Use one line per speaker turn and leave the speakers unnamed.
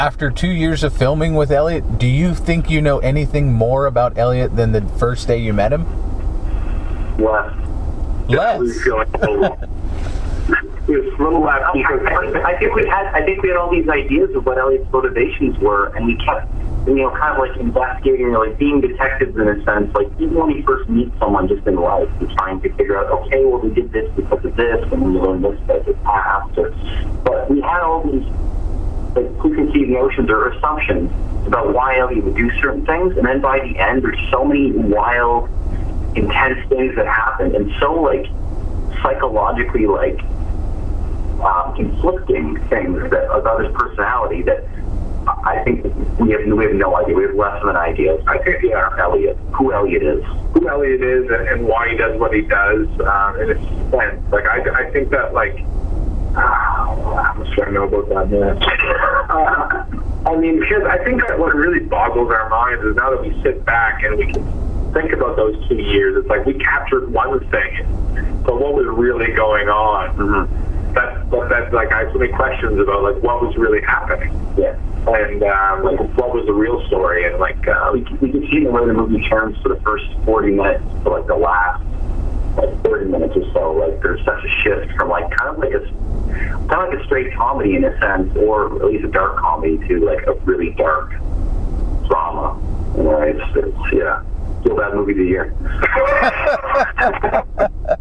After 2 years of filming with Elliot, do you think you know anything more about Elliot than the first day you met him?
Less.
Less?
Feeling a little less. I think we had all these ideas of what Elliot's motivations were, and we kept, kind of like investigating, or like being detectives in a sense. Like even when we first meet someone just in life, we're trying to figure out, okay, well, we did this because of this, and we learned this about the past. But we had all these like preconceived notions or assumptions about why Elliot would do certain things, and then by the end, there's so many wild, intense things that happen, and so like psychologically like conflicting things that about his personality that I think we have no idea. We have less of an idea. I think who Elliot is, and why he does what he does, and it's fun. Like I think that like I'm just trying to know about that, man. Because I think that what really boggles our minds is now that we sit back and we can think about those 2 years, it's like we captured one thing, but what was really going on? Mm-hmm. That's like I have so many questions about like what was really happening. Yeah. And like what was the real story? And like we could see the way the movie turns for the first 40 minutes to like the last like 30 minutes or so. Like there's such a shift from like kind of like a straight comedy in a sense, or at least a dark comedy, to like a really dark drama. It's Feel Bad Movie of the Year.